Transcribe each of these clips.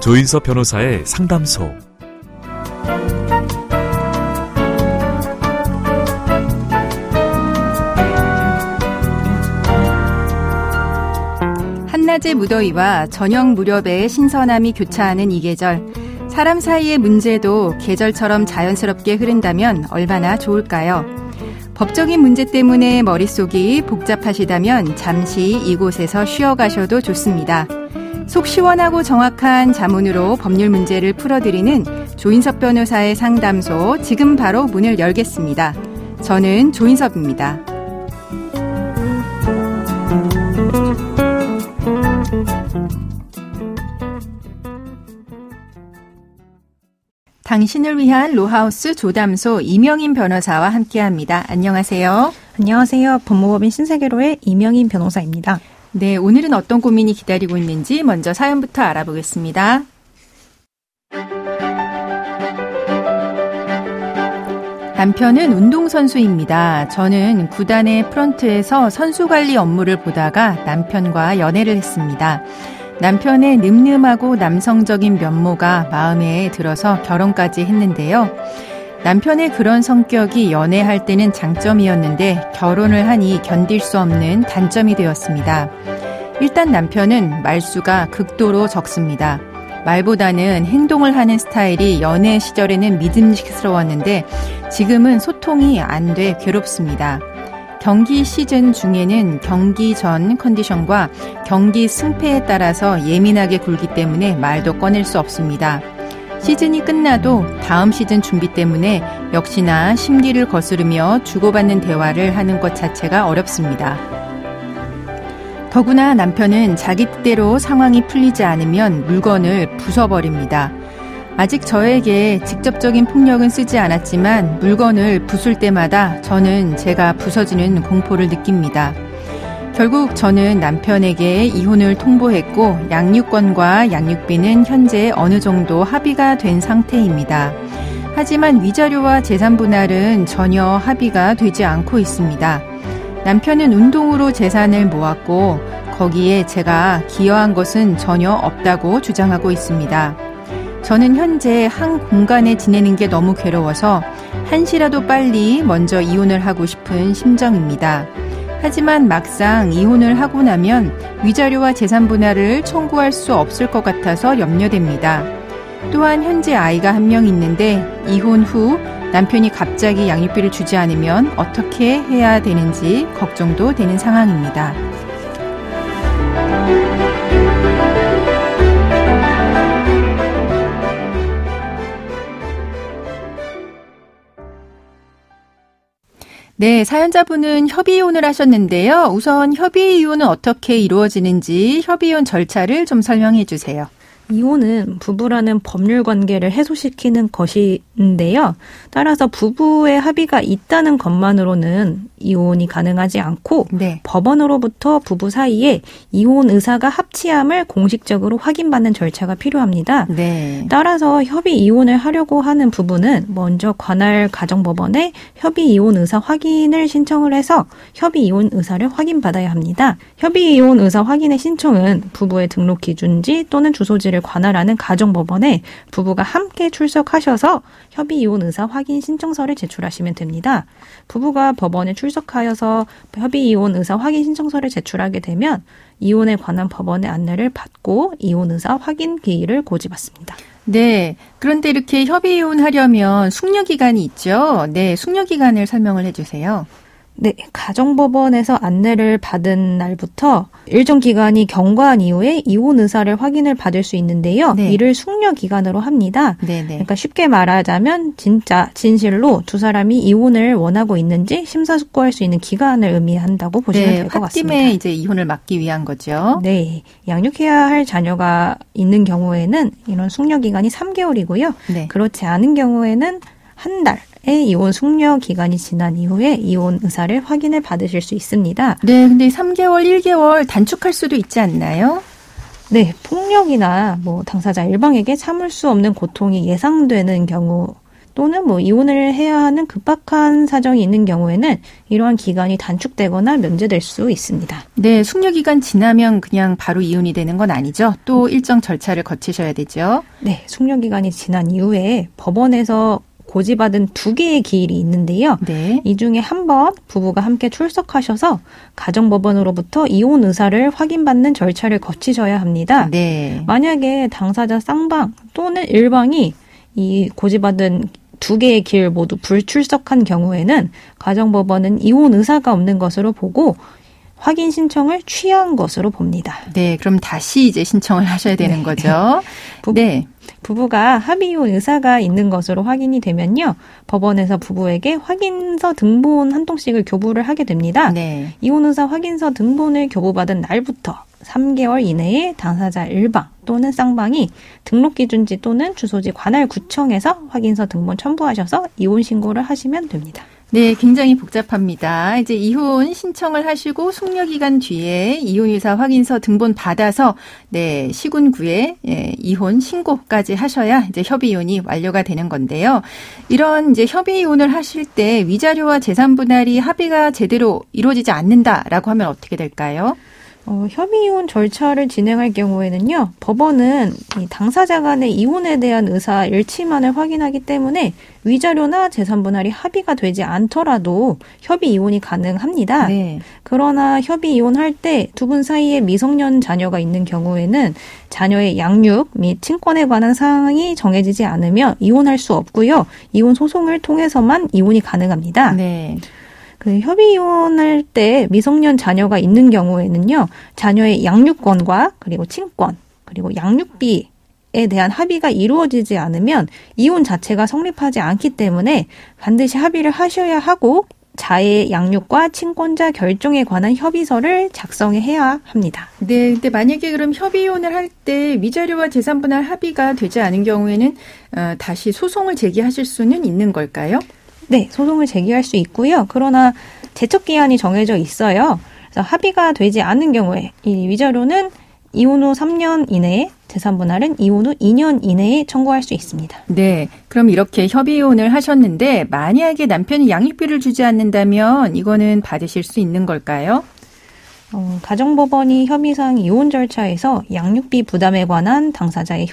조인섭 변호사의 상담소. 한낮의 무더위와 저녁 무렵의 신선함이 교차하는 이 계절. 사람 사이의 문제도 계절처럼 자연스럽게 흐른다면 얼마나 좋을까요? 법적인 문제 때문에 머릿속이 복잡하시다면 잠시 이곳에서 쉬어가셔도 좋습니다. 속 시원하고 정확한 자문으로 법률 문제를 풀어드리는 조인섭 변호사의 상담소, 지금 바로 문을 열겠습니다. 저는 조인섭입니다. 당신을 위한 로하우스 조담소 이명인 변호사와 함께합니다. 안녕하세요. 안녕하세요. 법무법인 신세계로의 이명인 변호사입니다. 네, 오늘은 어떤 고민이 기다리고 있는지 먼저 사연부터 알아보겠습니다. 남편은 운동선수입니다. 저는 구단의 프런트에서 선수 관리 업무를 보다가 남편과 연애를 했습니다. 남편의 늠름하고 남성적인 면모가 마음에 들어서 결혼까지 했는데요. 남편의 그런 성격이 연애할 때는 장점이었는데 결혼을 하니 견딜 수 없는 단점이 되었습니다. 일단 남편은 말수가 극도로 적습니다. 말보다는 행동을 하는 스타일이 연애 시절에는 믿음직스러웠는데 지금은 소통이 안 돼 괴롭습니다. 경기 시즌 중에는 경기 전 컨디션과 경기 승패에 따라서 예민하게 굴기 때문에 말도 꺼낼 수 없습니다. 시즌이 끝나도 다음 시즌 준비 때문에 역시나 심기를 거스르며 주고받는 대화를 하는 것 자체가 어렵습니다. 더구나 남편은 자기 뜻대로 상황이 풀리지 않으면 물건을 부숴버립니다. 아직 저에게 직접적인 폭력은 쓰지 않았지만 물건을 부술 때마다 저는 제가 부서지는 공포를 느낍니다. 결국 저는 남편에게 이혼을 통보했고 양육권과 양육비는 현재 어느 정도 합의가 된 상태입니다. 하지만 위자료와 재산 분할은 전혀 합의가 되지 않고 있습니다. 남편은 운동으로 재산을 모았고 거기에 제가 기여한 것은 전혀 없다고 주장하고 있습니다. 저는 현재 한 공간에 지내는 게 너무 괴로워서 한시라도 빨리 먼저 이혼을 하고 싶은 심정입니다. 하지만 막상 이혼을 하고 나면 위자료와 재산 분할을 청구할 수 없을 것 같아서 염려됩니다. 또한 현재 아이가 한 명 있는데 이혼 후 남편이 갑자기 양육비를 주지 않으면 어떻게 해야 되는지 걱정도 되는 상황입니다. 네, 사연자분은 협의이혼을 하셨는데요. 우선 협의이혼은 어떻게 이루어지는지 협의이혼 절차를 좀 설명해 주세요. 이혼은 부부라는 법률 관계를 해소시키는 것인데요. 따라서 부부의 합의가 있다는 것만으로는 이혼이 가능하지 않고 네. 법원으로부터 부부 사이에 이혼 의사가 합치함을 공식적으로 확인받는 절차가 필요합니다. 네. 따라서 협의 이혼을 하려고 하는 부부는 먼저 관할 가정법원에 협의 이혼 의사 확인을 신청을 해서 협의 이혼 의사를 확인받아야 합니다. 협의 이혼 의사 확인의 신청은 부부의 등록 기준지 또는 주소지를 관할하는 가정법원에 부부가 함께 출석하셔서 협의 이혼 의사 확인 신청서를 제출하시면 됩니다. 부부가 법원에 출석하여서 협의 이혼 의사 확인 신청서를 제출하게 되면 이혼에 관한 법원의 안내를 받고 이혼 의사 확인 기일을 고지받습니다. 네. 그런데 이렇게 협의 이혼하려면 숙려 기간이 있죠. 네, 숙려 기간을 설명을 해주세요. 네, 가정법원에서 안내를 받은 날부터 일정 기간이 경과한 이후에 이혼 의사를 확인을 받을 수 있는데요. 네. 이를 숙려 기간으로 합니다. 네네. 그러니까 쉽게 말하자면 진짜 진실로 두 사람이 이혼을 원하고 있는지 심사숙고할 수 있는 기간을 의미한다고 보시면 될 것 같습니다. 홧김에 이제 이혼을 막기 위한 거죠. 네, 양육해야 할 자녀가 있는 경우에는 이런 숙려 기간이 3개월이고요. 네. 그렇지 않은 경우에는 한 달. 이혼 숙려 기간이 지난 이후에 이혼 의사를 확인을 받으실 수 있습니다. 네, 근데 3개월, 1개월 단축할 수도 있지 않나요? 네, 폭력이나 당사자 일방에게 참을 수 없는 고통이 예상되는 경우 또는 뭐 이혼을 해야 하는 급박한 사정이 있는 경우에는 이러한 기간이 단축되거나 면제될 수 있습니다. 네, 숙려기간 지나면 그냥 바로 이혼이 되는 건 아니죠? 또 일정 절차를 거치셔야 되죠? 네, 숙려기간이 지난 이후에 법원에서 고지받은 2개의 기일이 있는데요. 네. 이 중에 한 번 부부가 함께 출석하셔서 가정법원으로부터 이혼 의사를 확인받는 절차를 거치셔야 합니다. 네. 만약에 당사자 쌍방 또는 일방이 이 고지받은 2개의 기일 모두 불출석한 경우에는 가정법원은 이혼 의사가 없는 것으로 보고 확인 신청을 취하한 것으로 봅니다. 네, 그럼 다시 이제 신청을 하셔야 되는 거죠. 부부가 합의 이혼 의사가 있는 것으로 확인이 되면요. 법원에서 부부에게 확인서 등본 한 통씩을 교부를 하게 됩니다. 네. 이혼 의사 확인서 등본을 교부받은 날부터 3개월 이내에 당사자 일방 또는 쌍방이 등록기준지 또는 주소지 관할구청에서 확인서 등본 첨부하셔서 이혼 신고를 하시면 됩니다. 네, 굉장히 복잡합니다. 이제 이혼 신청을 하시고 숙려기간 뒤에 이혼의사 확인서 등본 받아서 네, 시군구에 이혼 신고까지 하셔야 이제 협의이혼이 완료가 되는 건데요. 이런 이제 협의이혼을 하실 때 위자료와 재산 분할이 합의가 제대로 이루어지지 않는다라고 하면 어떻게 될까요? 협의이혼 절차를 진행할 경우에는요, 법원은 이 당사자 간의 이혼에 대한 의사 일치만을 확인하기 때문에 위자료나 재산 분할이 합의가 되지 않더라도 협의이혼이 가능합니다. 네. 그러나 협의이혼할 때 두 분 사이에 미성년 자녀가 있는 경우에는 자녀의 양육 및 친권에 관한 사항이 정해지지 않으면 이혼할 수 없고요. 이혼 소송을 통해서만 이혼이 가능합니다. 네. 그 협의이혼할 때 미성년 자녀가 있는 경우에는요, 자녀의 양육권과 그리고 친권, 그리고 양육비에 대한 합의가 이루어지지 않으면 이혼 자체가 성립하지 않기 때문에 반드시 합의를 하셔야 하고 자의 양육과 친권자 결정에 관한 협의서를 작성해야 합니다. 네, 근데 만약에 그럼 협의이혼을 할 때 위자료와 재산 분할 합의가 되지 않은 경우에는 다시 소송을 제기하실 수는 있는 걸까요? 네, 소송을 제기할 수 있고요. 그러나 제척기한이 정해져 있어요. 그래서 합의가 되지 않은 경우에 이 위자료는 이혼 후 3년 이내에, 재산 분할은 이혼 후 2년 이내에 청구할 수 있습니다. 네, 그럼 이렇게 협의이혼을 하셨는데 만약에 남편이 양육비를 주지 않는다면 이거는 받으실 수 있는 걸까요? 가정법원이 협의상 이혼 절차에서 양육비 부담에 관한 당사자의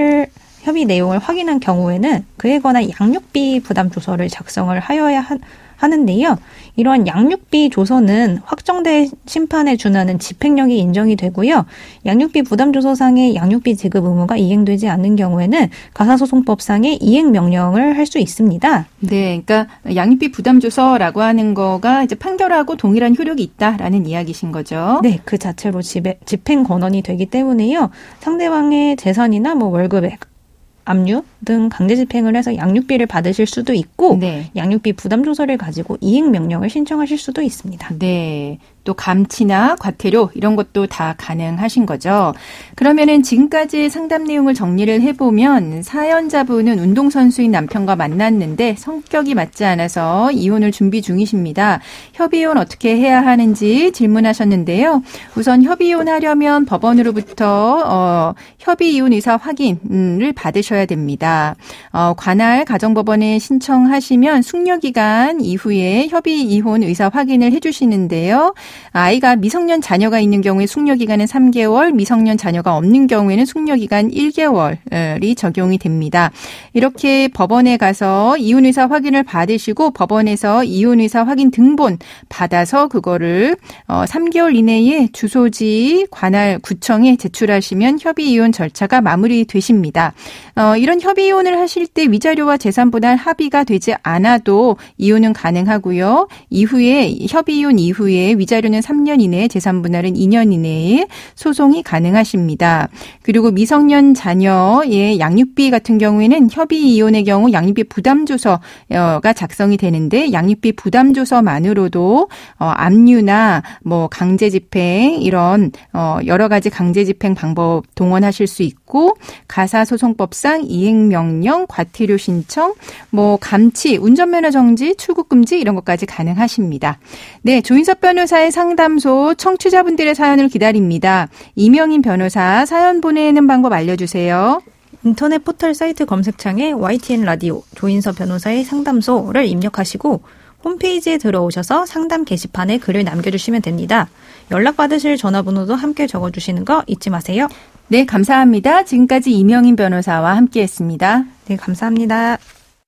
협의 내용을 확인한 경우에는 그에 관한 양육비 부담 조서를 작성을 하여야 하는데요. 이러한 양육비 조서는 확정된 심판에 준하는 집행력이 인정이 되고요. 양육비 부담 조서상의 양육비 지급 의무가 이행되지 않는 경우에는 가사소송법상의 이행 명령을 할 수 있습니다. 네, 그러니까 양육비 부담 조서라고 하는 거가 이제 판결하고 동일한 효력이 있다라는 이야기신 거죠. 네, 그 자체로 집행 권한이 되기 때문에요. 상대방의 재산이나 뭐 월급액, 압류 등 강제 집행을 해서 양육비를 받으실 수도 있고 네. 양육비 부담 조서를 가지고 이행 명령을 신청하실 수도 있습니다. 네. 또 감치나 과태료 이런 것도 다 가능하신 거죠. 그러면은 지금까지 상담 내용을 정리를 해보면 사연자분은 운동선수인 남편과 만났는데 성격이 맞지 않아서 이혼을 준비 중이십니다. 협의이혼 어떻게 해야 하는지 질문하셨는데요. 우선 협의이혼 하려면 법원으로부터 협의이혼 의사 확인을 받으셔야 됩니다. 관할 가정법원에 신청하시면 숙려기간 이후에 협의이혼 의사 확인을 해주시는데요. 아이가 미성년 자녀가 있는 경우에 숙려기간은 3개월, 미성년 자녀가 없는 경우에는 숙려기간 1개월이 적용이 됩니다. 이렇게 법원에 가서 이혼의사 확인을 받으시고 법원에서 이혼의사 확인 등본 받아서 그거를 3개월 이내에 주소지 관할 구청에 제출하시면 협의이혼 절차가 마무리되십니다. 이런 협의이혼을 하실 때 위자료와 재산 분할 합의가 되지 않아도 이혼은 가능하고요. 이후에 협의이혼 이후에 위자료는 3년 이내에 재산 분할은 2년 이내에 소송이 가능하십니다. 그리고 미성년 자녀의 양육비 같은 경우에는 협의이혼의 경우 양육비 부담조서가 작성이 되는데 양육비 부담조서만으로도 압류나 뭐 강제집행 이런 여러 가지 강제집행 방법 동원하실 수 있고 가사소송법상 이행명령, 과태료 신청, 뭐 감치, 운전면허 정지, 출국금지 이런 것까지 가능하십니다. 네, 조인섭 변호사의 상담소 청취자분들의 사연을 기다립니다. 이명인 변호사 사연 보내는 방법 알려주세요. 인터넷 포털 사이트 검색창에 YTN 라디오 조인서 변호사의 상담소를 입력하시고 홈페이지에 들어오셔서 상담 게시판에 글을 남겨주시면 됩니다. 연락받으실 전화번호도 함께 적어주시는 거 잊지 마세요. 네, 감사합니다. 지금까지 이명인 변호사와 함께했습니다. 네, 감사합니다.